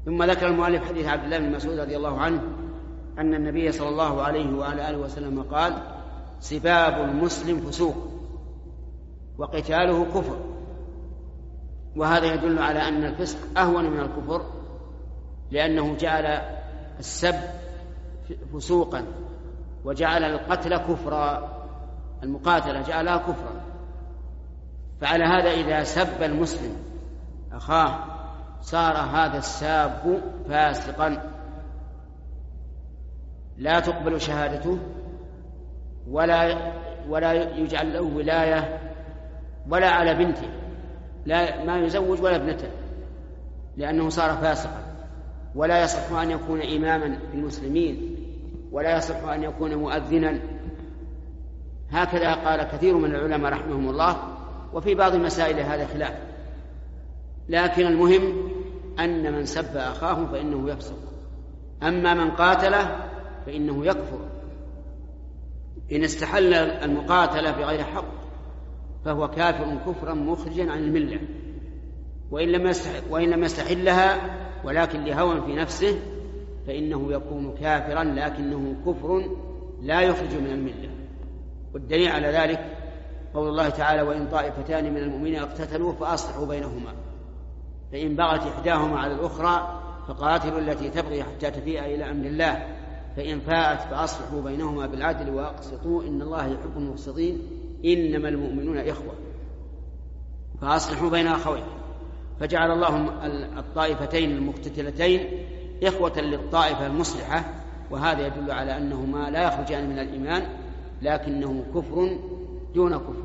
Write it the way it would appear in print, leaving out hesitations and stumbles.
ثم ذكر المؤلف حديث عبد الله بن مسعود رضي الله عنه أن النبي صلى الله عليه وعلى آله وسلم قال: سباب المسلم فسوق وقتاله كفر. وهذا يدل على أن الفسق أهون من الكفر، لأنه جعل السب فسوقا وجعل القتل كفرا، المقاتلة جعلها كفرا. فعلى هذا إذا سب المسلم أخاه صار هذا الساب فاسقا، لا تقبل شهادته ولا يجعل له ولاية ولا على بنته، ما يزوج ولا ابنته، لأنه صار فاسقا. ولا يصح أن يكون إماما في المسلمين، ولا يصح أن يكون مؤذنا. هكذا قال كثير من العلماء رحمهم الله، وفي بعض المسائل هذا خلاف. لكن المهم أن من سب أخاه فإنه يفسق، أما من قاتله فإنه يكفر. إن استحل المقاتلة بغير حق فهو كافر كفرا مخرجا عن الملة، وإن لم يستحلها ولكن لهوى في نفسه فإنه يكون كافرا، لكنه كفر لا يخرج من الملة. والدليل على ذلك قول الله تعالى: وإن طائفتان من المؤمنين اقتتلوا فأصلحوا بينهما، فإن بغت إحداهما على الأخرى فقاتلوا التي تبغي حتى تفيء إلى أمر الله، فإن فاءت فأصلحوا بينهما بالعدل وأقسطوا إن الله يحب المقسطين إنما المؤمنون إخوة، فأصلحوا بين أخوين. فجعل الله الطائفتين المقتتلتين إخوة للطائفة المصلحة، وهذا يدل على أنهما لا يخرجان من الإيمان، لكنه كفر دون كفر.